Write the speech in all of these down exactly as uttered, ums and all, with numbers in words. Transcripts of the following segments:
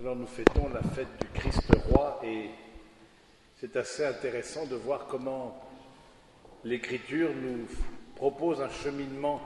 Alors nous fêtons la fête du Christ roi et c'est assez intéressant de voir comment l'Écriture nous propose un cheminement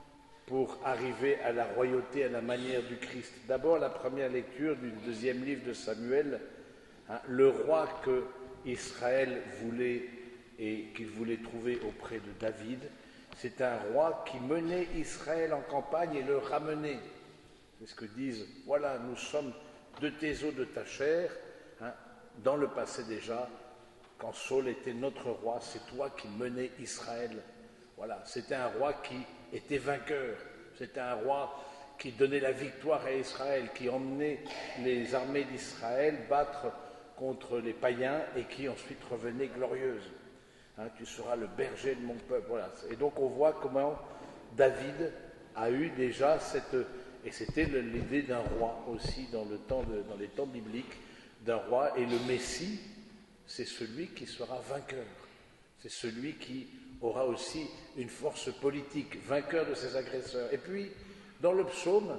pour arriver à la royauté à la manière du Christ. D'abord la première lecture du deuxième livre de Samuel, hein, le roi que Israël voulait et qu'il voulait trouver auprès de David, c'est un roi qui menait Israël en campagne et le ramenait. C'est ce que disent, voilà, nous sommes de tes os, de ta chair, hein, dans le passé déjà, quand Saul était notre roi, c'est toi qui menais Israël. Voilà, c'était un roi qui était vainqueur, c'était un roi qui donnait la victoire à Israël, qui emmenait les armées d'Israël battre contre les païens et qui ensuite revenait glorieuse. Hein, tu seras le berger de mon peuple. Voilà. Et donc on voit comment David a eu déjà cette... Et c'était l'idée d'un roi aussi dans, le temps de, dans les temps bibliques, d'un roi. Et le Messie, c'est celui qui sera vainqueur. C'est celui qui aura aussi une force politique, vainqueur de ses agresseurs. Et puis, dans le psaume,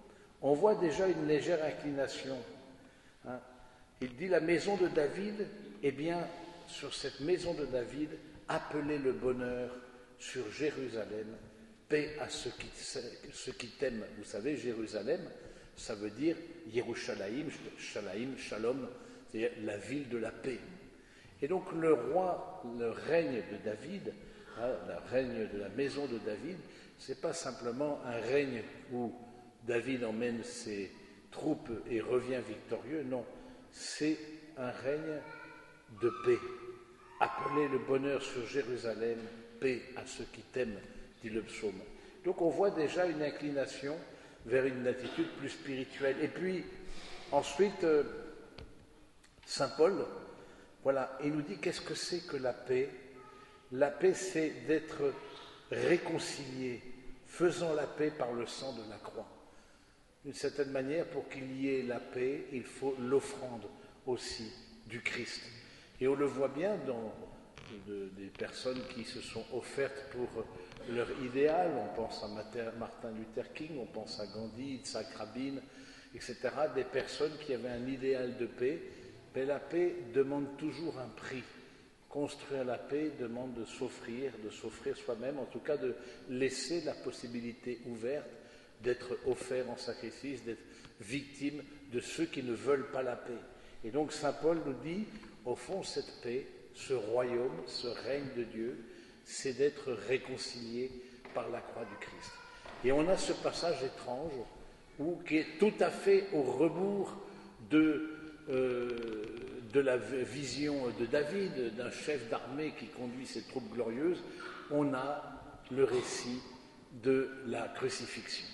on voit déjà une légère inclination. Hein. Il dit, la maison de David, eh bien, sur cette maison de David, appelez le bonheur sur Jérusalem, paix à ceux qui, ceux qui t'aiment. Vous savez, Jérusalem, ça veut dire Yerushalayim, Shalaim, Shalom, c'est-à-dire la ville de la paix. Et donc le roi, le règne de David, hein, le règne de la maison de David, c'est pas simplement un règne où David emmène ses troupes et revient victorieux, non, c'est un règne de paix. Appelez le bonheur sur Jérusalem, paix à ceux qui t'aiment, dit le psaume. Donc on voit déjà une inclination vers une attitude plus spirituelle. Et puis ensuite, euh, saint Paul, voilà, il nous dit qu'est-ce que c'est que la paix? La paix, c'est d'être réconcilié, faisant la paix par le sang de la croix. D'une certaine manière, pour qu'il y ait la paix, il faut l'offrande aussi du Christ. Et on le voit bien dans de, des personnes qui se sont offertes pour leur idéal. On pense à Martin Luther King, on pense à Gandhi, Yitzhak Rabin, et cetera. Des personnes qui avaient un idéal de paix. Mais la paix demande toujours un prix. Construire la paix demande de s'offrir, de s'offrir soi-même, en tout cas de laisser la possibilité ouverte d'être offert en sacrifice, d'être victime de ceux qui ne veulent pas la paix. Et donc saint Paul nous dit, au fond, cette paix, ce royaume, ce règne de Dieu, c'est d'être réconcilié par la croix du Christ. Et on a ce passage étrange, où, qui est tout à fait au rebours de, euh, de la vision de David, d'un chef d'armée qui conduit ses troupes glorieuses. On a le récit de la crucifixion.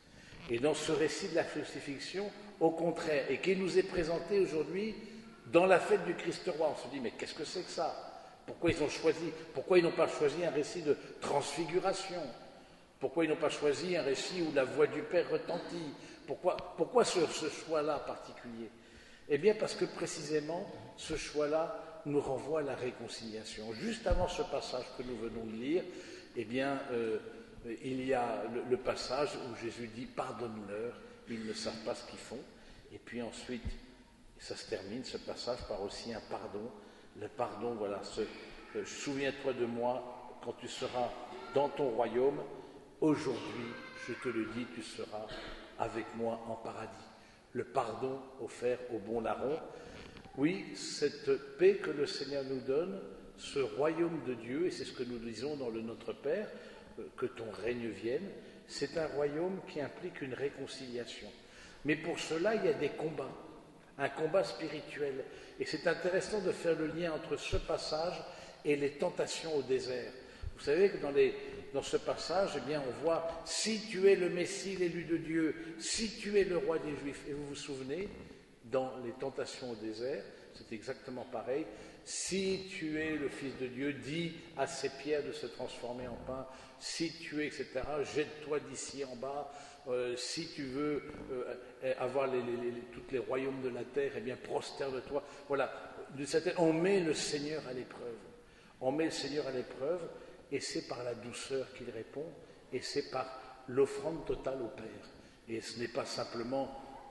Et dans ce récit de la crucifixion, au contraire, et qui nous est présenté aujourd'hui dans la fête du Christ roi, on se dit, mais qu'est-ce que c'est que ça? Pourquoi ils ont choisi, pourquoi ils n'ont pas choisi un récit de transfiguration? Pourquoi ils n'ont pas choisi un récit où la voix du Père retentit? Pourquoi, pourquoi ce, ce choix-là particulier? Eh bien, parce que précisément, ce choix-là nous renvoie à la réconciliation. Juste avant ce passage que nous venons de lire, eh bien, euh, il y a le, le passage où Jésus dit « Pardonne-leur, ils ne savent pas ce qu'ils font ». Et puis ensuite, ça se termine, ce passage, par aussi un pardon. Le pardon, voilà, ce, euh, souviens-toi de moi quand tu seras dans ton royaume. Aujourd'hui, je te le dis, tu seras avec moi en paradis. Le pardon offert au bon larron. Oui, cette paix que le Seigneur nous donne, ce royaume de Dieu, et c'est ce que nous disons dans le Notre Père, euh, que ton règne vienne, c'est un royaume qui implique une réconciliation. Mais pour cela, il y a des combats. Un combat spirituel. Et c'est intéressant de faire le lien entre ce passage et les tentations au désert. Vous savez que dans, les, dans ce passage, eh bien, on voit « Si tu es le Messie, l'élu de Dieu, si tu es le roi des Juifs ». Et vous vous souvenez, dans les tentations au désert, c'est exactement pareil. « Si tu es le Fils de Dieu, dis à ces pierres de se transformer en pain. Si tu es, et cetera, jette-toi d'ici en bas. » Euh, si tu veux euh, avoir les, les, les, tous les royaumes de la terre, eh bien prosterne-toi. Voilà, on met le Seigneur à l'épreuve. On met le Seigneur à l'épreuve, et c'est par la douceur qu'il répond, et c'est par l'offrande totale au Père. Et ce n'est pas simplement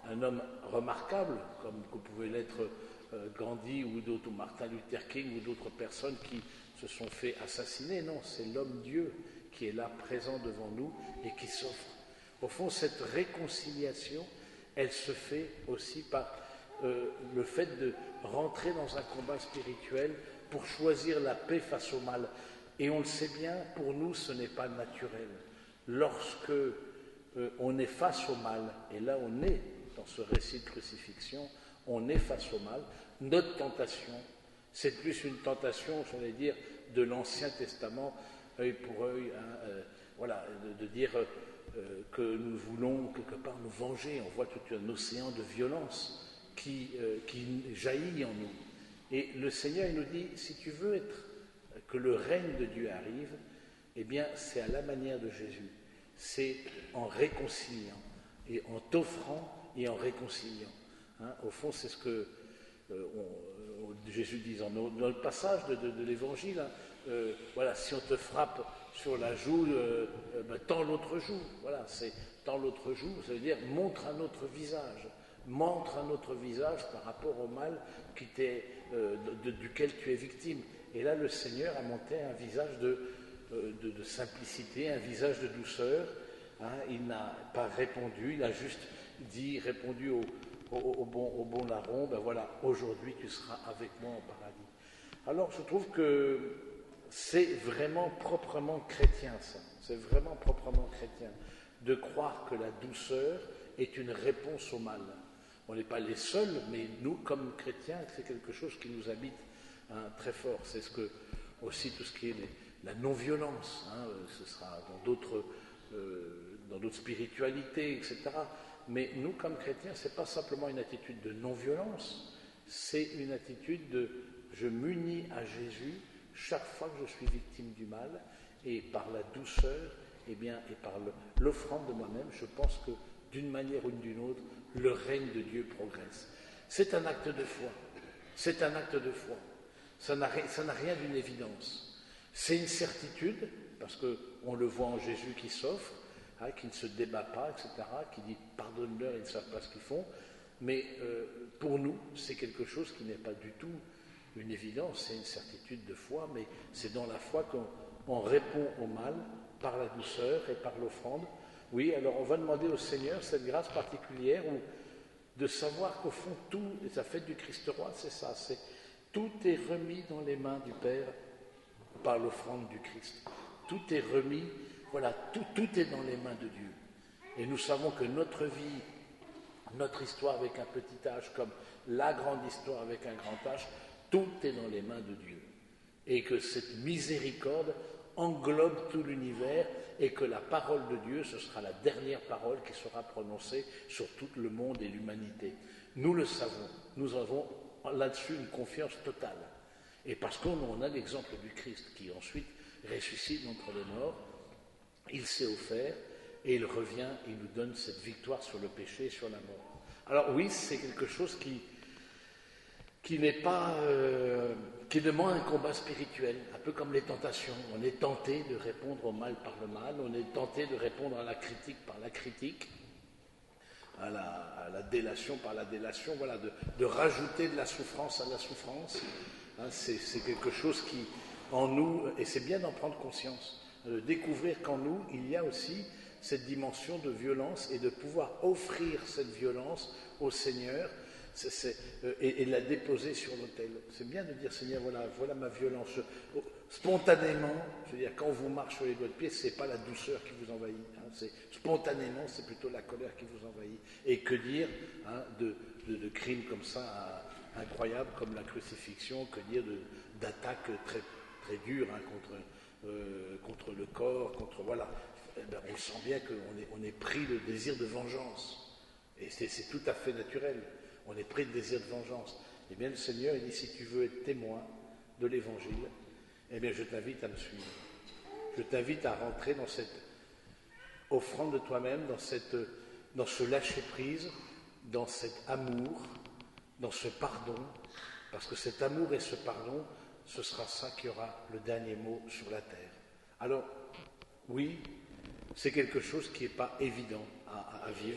un homme remarquable, comme que pouvait l'être euh, Gandhi ou d'autres, ou Martin Luther King ou d'autres personnes qui se sont fait assassiner. Non, c'est l'homme-dieu qui est là, présent devant nous et qui s'offre. Au fond, cette réconciliation, elle se fait aussi par euh, le fait de rentrer dans un combat spirituel pour choisir la paix face au mal. Et on le sait bien, pour nous, ce n'est pas naturel. Lorsque euh, on est face au mal, et là on est dans ce récit de crucifixion, on est face au mal, notre tentation, c'est plus une tentation, j'allais dire, de l'Ancien Testament, œil pour œil, hein, euh, voilà, de, de dire euh, que nous voulons quelque part nous venger. On voit tout un océan de violence qui, euh, qui jaillit en nous. Et le Seigneur, il nous dit, si tu veux être, que le règne de Dieu arrive, eh bien, c'est à la manière de Jésus. C'est en réconciliant, et en t'offrant et en réconciliant. Hein, au fond, c'est ce que euh, on, Jésus dit dans, dans le passage de, de, de l'Évangile. Hein, euh, voilà, si on te frappe sur la joue, euh, euh, ben, tends l'autre joue. Voilà, c'est tends l'autre joue, ça veut dire montre un autre visage. Montre un autre visage par rapport au mal qui t'est, euh, de, de, duquel tu es victime. Et là, le Seigneur a monté un visage de, euh, de, de simplicité, un visage de douceur. Hein, il n'a pas répondu, il a juste dit, répondu au, au, au, bon, au bon larron, ben voilà, aujourd'hui tu seras avec moi en paradis. Alors je trouve que c'est vraiment proprement chrétien ça, c'est vraiment proprement chrétien de croire que la douceur est une réponse au mal. On n'est pas les seuls, mais nous comme chrétiens, c'est quelque chose qui nous habite hein, très fort. C'est ce que aussi tout ce qui est les, la non-violence, hein, ce sera dans d'autres euh, dans d'autres spiritualités, et cetera. Mais nous, comme chrétiens, ce n'est pas simplement une attitude de non-violence, c'est une attitude de « je m'unis à Jésus chaque fois que je suis victime du mal, et par la douceur, eh bien, et par le, l'offrande de moi-même, je pense que d'une manière ou d'une autre, le règne de Dieu progresse. » C'est un acte de foi, c'est un acte de foi. Ça n'a, ça n'a rien d'une évidence. C'est une certitude, parce qu'on le voit en Jésus qui s'offre, hein, qui ne se débat pas, et cetera, qui dit « pardonne-leur, ils ne savent pas ce qu'ils font ». Mais euh, pour nous, c'est quelque chose qui n'est pas du tout une évidence, c'est une certitude de foi, mais c'est dans la foi qu'on on répond au mal par la douceur et par l'offrande. Oui, alors on va demander au Seigneur cette grâce particulière où, de savoir qu'au fond, tout, et sa fête du Christ roi, c'est ça, c'est tout est remis dans les mains du Père par l'offrande du Christ. Tout est remis, voilà, tout, tout est dans les mains de Dieu. Et nous savons que notre vie, notre histoire avec un petit H, comme la grande histoire avec un grand H, tout est dans les mains de Dieu. Et que cette miséricorde englobe tout l'univers et que la parole de Dieu, ce sera la dernière parole qui sera prononcée sur tout le monde et l'humanité. Nous le savons, nous avons là-dessus une confiance totale. Et parce qu'on a l'exemple du Christ qui ensuite ressuscite d'entre les morts, il s'est offert et il revient, il nous donne cette victoire sur le péché et sur la mort. Alors oui, c'est quelque chose qui, qui n'est pas, euh, qui demande un combat spirituel, un peu comme les tentations. On est tenté de répondre au mal par le mal, on est tenté de répondre à la critique par la critique, à la, à la délation par la délation, voilà, de, de rajouter de la souffrance à la souffrance. Hein, c'est, c'est quelque chose qui, en nous, et c'est bien d'en prendre conscience, de découvrir qu'en nous, il y a aussi cette dimension de violence et de pouvoir offrir cette violence au Seigneur c'est, c'est, euh, et, et la déposer sur l'autel. C'est bien de dire, Seigneur, voilà, voilà ma violence. Spontanément, je veux dire, quand on vous marche sur les doigts de pied, ce n'est pas la douceur qui vous envahit. Hein, c'est, spontanément, c'est plutôt la colère qui vous envahit. Et que dire hein, de, de, de crimes comme ça, incroyables, comme la crucifixion, que dire de, d'attaques très, très dures hein, contre, euh, contre le corps, contre... Voilà. Eh ben, on sent bien qu'on est, on est pris de désir de vengeance. Et c'est, c'est tout à fait naturel. On est pris de désir de vengeance. Eh bien, le Seigneur, il dit, si tu veux être témoin de l'Évangile, eh bien, je t'invite à me suivre. Je t'invite à rentrer dans cette offrande de toi-même, dans, cette, dans ce lâcher-prise, dans cet amour, dans ce pardon, parce que cet amour et ce pardon, ce sera ça qui aura le dernier mot sur la terre. Alors, oui, c'est quelque chose qui n'est pas évident à, à vivre,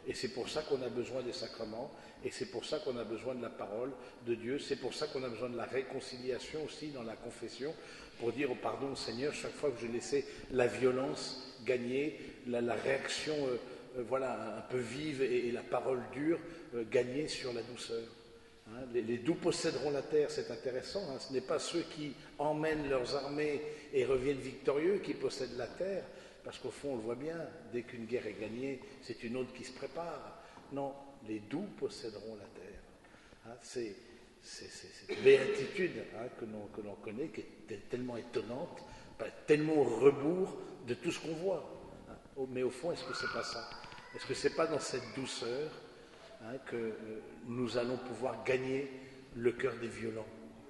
Et c'est pour ça qu'on a besoin des sacrements, et c'est pour ça qu'on a besoin de la parole de Dieu, c'est pour ça qu'on a besoin de la réconciliation aussi dans la confession, pour dire au pardon au Seigneur chaque fois que je laissais la violence gagner, la, la réaction euh, euh, voilà, un peu vive et, et la parole dure euh, gagner sur la douceur. Hein, les, les doux posséderont la terre, c'est intéressant, hein, ce n'est pas ceux qui emmènent leurs armées et reviennent victorieux qui possèdent la terre, parce qu'au fond on le voit bien, dès qu'une guerre est gagnée, c'est une autre qui se prépare. Non, les doux posséderont la terre. Hein, c'est, c'est, c'est cette béatitude hein, que, l'on, que l'on connaît, qui est tellement étonnante, tellement au rebours de tout ce qu'on voit. Hein. Mais au fond, est-ce que c'est pas ça? Est-ce que c'est pas dans cette douceur hein, que euh, nous allons pouvoir gagner le cœur des violents?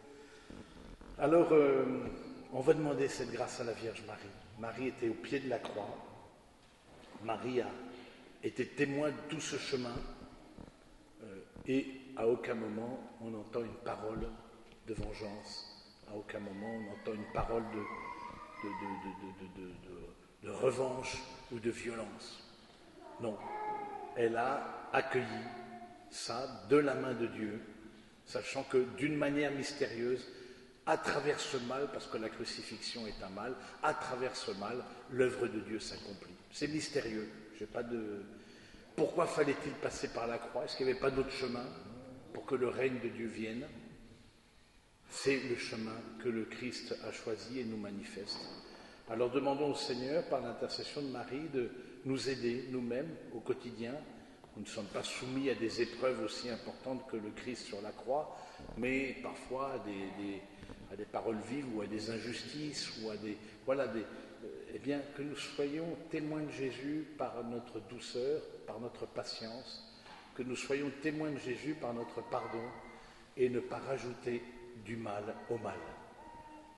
Alors, euh, on va demander cette grâce à la Vierge Marie. Marie était au pied de la croix. Marie a été témoin de tout ce chemin. Euh, et à aucun moment on entend une parole de vengeance. À aucun moment on entend une parole de, de, de, de, de, de, de revanche ou de violence. Non. Elle a accueilli ça de la main de Dieu, sachant que d'une manière mystérieuse, à travers ce mal, parce que la crucifixion est un mal, à travers ce mal, l'œuvre de Dieu s'accomplit. C'est mystérieux. J'ai pas de... Pourquoi fallait-il passer par la croix? Est-ce qu'il n'y avait pas d'autre chemin pour que le règne de Dieu vienne? C'est le chemin que le Christ a choisi et nous manifeste. Alors demandons au Seigneur, par l'intercession de Marie, de nous aider nous-mêmes au quotidien. Nous ne sommes pas soumis à des épreuves aussi importantes que le Christ sur la croix, mais parfois à des, des, à des paroles vives ou à des injustices ou à des... Voilà, des, eh bien, que nous soyons témoins de Jésus par notre douceur, par notre patience, que nous soyons témoins de Jésus par notre pardon et ne pas rajouter du mal au mal.